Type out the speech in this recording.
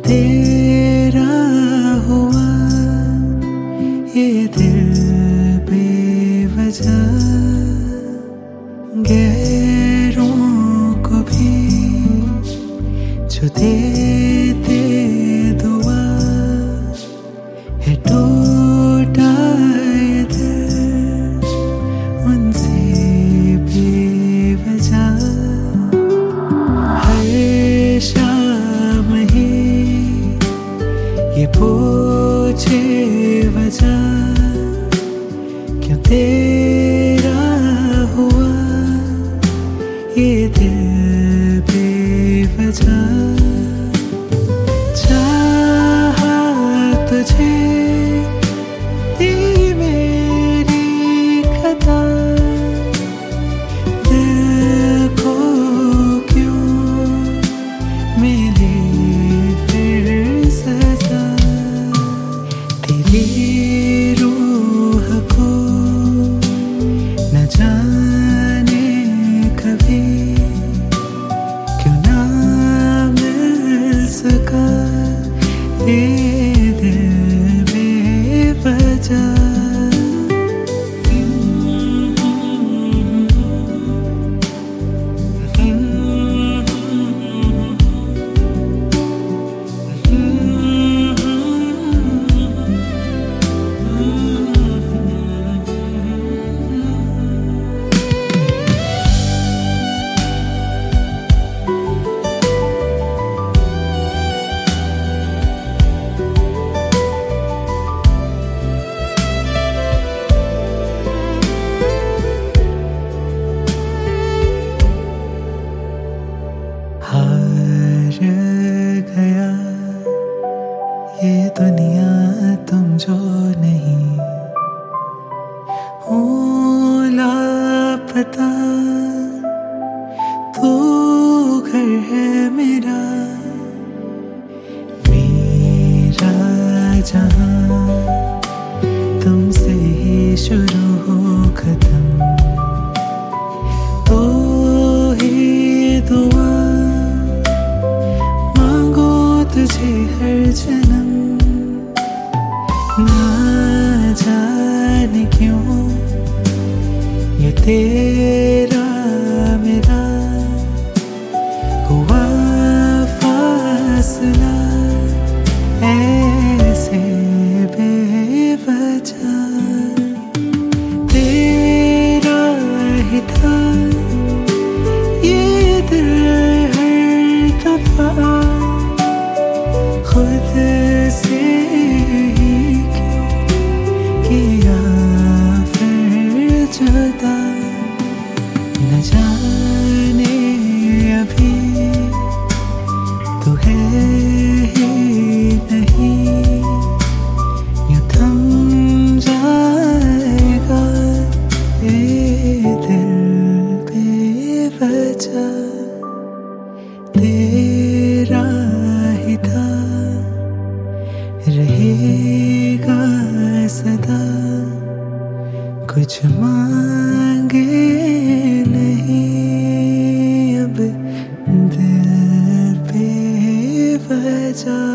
तेरा हुआ ये दिल बेवजह, गैरों को भी जो देते दुआ है, टूटा ये दिल उनसे बेवजह। हर शाम ही ये पूछे वजह, क्यों तेरा हुआ ये दिल बेवजह। चाहा तुझे दी मेरी खता, दिल को क्यों मिली फिर सजा। तेरी रूह को न जाने कभी क्यों ना मिल सका ये दिल बेवजह। हार गया ये दुनिया तुम जो नहीं, हूँ लापता तू घर है मेरा। मेरा जहां तुमसे ही शुरू हो खत्म, तो ही दुआ तुझे हर जन्म। ना जाने क्यों ये तेरा मेरा हुआ फासला, ऐसे बेवजह। तेरा ही था ये दिल हर दफा, खुद से ही क्यों किया फिर जुदा। न जाने अभी तू है ही नहीं, यूं थम जाएगा ये दिल बेवजह। तेरा ही था रहेगा सदा, कुछ मांगे नहीं अब दिल बेवजह।